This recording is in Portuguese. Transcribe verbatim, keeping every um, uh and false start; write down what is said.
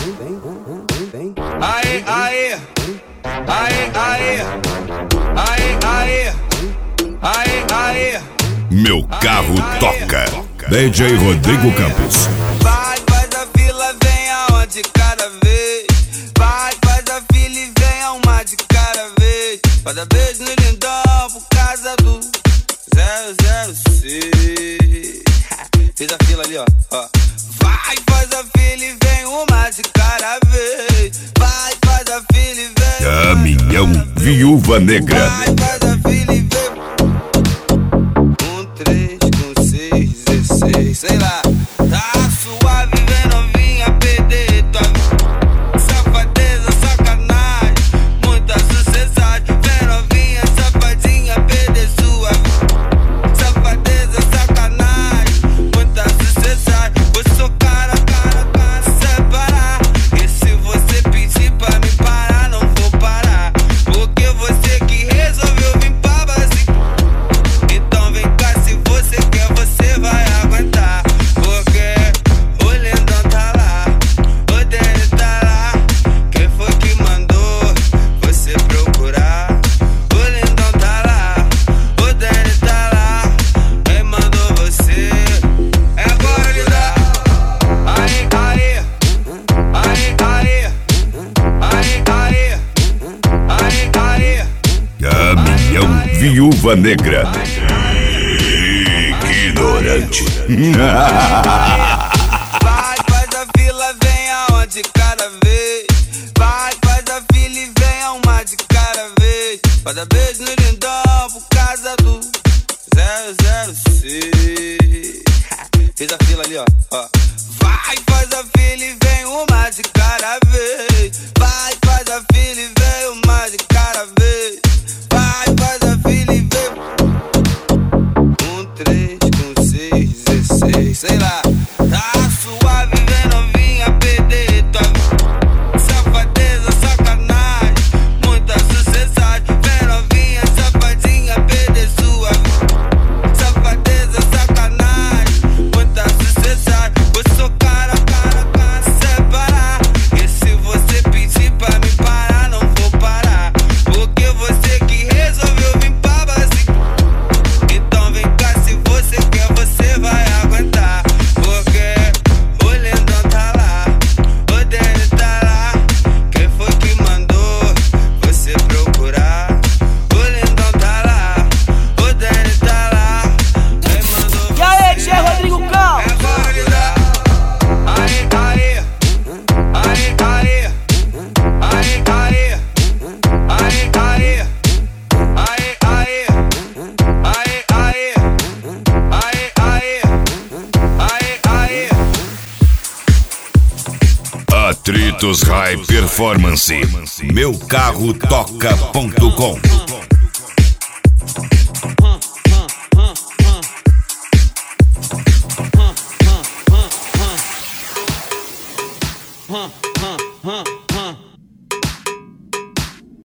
Aê, aê, aê, aê, aê, aê, aê, aê. Meu carro toca. D J Rodrigo Campos. Vai, faz a fila, vem aonde cada vez. Vai, faz a fila e vem a uma de cada vez. Cada beijo no lindão por causa do zero zero seis. Fiz a fila ali, ó, ó. Vai, faz a fila e vem uma de cada vez. Vai, faz a fila e vem. Caminhão Viúva Negra. Vai, faz a fila e vem. Um, três, com seis, dezesseis, sei lá. Tá suave, vem novinha, perder tua vida. Safadeza, sacanagem, muita sucessagem. Vem novinha, safadinha, perder sua vida. Safadeza, sacanagem, muita sucessagem. Vou socar a cara, cara, separar. E se você pedir pra me parar, não vou parar. Porque você que resolveu vir pra base. Então vem cá, se você quer, você vai aguentar. Porque o lindão tá lá, o Danny tá lá. Quem foi que mandou você procurar? O lindão tá lá, o Danny tá lá. Quem mandou você? É agora, lindão. Aê, aê, aê, aê, aê, aê, aê, aê. Caminhão Viúva Negra. Ignorante. Vai, faz a fila, vem aonde cada vez. Vai, faz a fila e vem a uma de cada vez. Cada beijo no lindão por causa do zero zero seis. Fiz a fila ali, ó, ó. Vai, faz a fila e vem uma de cada vez. Vai, faz a fila e vem uma de cada vez. Vai, faz a fila e vem. Um, três, com seis, dezesseis, sei lá. Tá suave, vem novinha, perder tua vida. Safadeza, sacanagem, muita sucessagem. Vem novinha, safadinha, perder sua vida. Safadeza, sacanagem, muita sucessagem. Vou socar a cara, cara, separar. E se você pedir pra me parar, não vou parar. Porque você que resolveu vir pra base. Então vem cá, se você quer, você vai aguentar. Porque o lindão tá lá, o Danny tá lá. Quem foi que mandou você procurar? O lindão tá lá, o Danny tá lá. Quem mandou. E aí, D J Rodrigo Campos? É agora, lindão. Aê, aê, aê, aê, aê, aê, aê, aê, aê, aê, aê, aê, aê, aê, aê, aê. Atritos High Performance. Meu carro toca ponto com.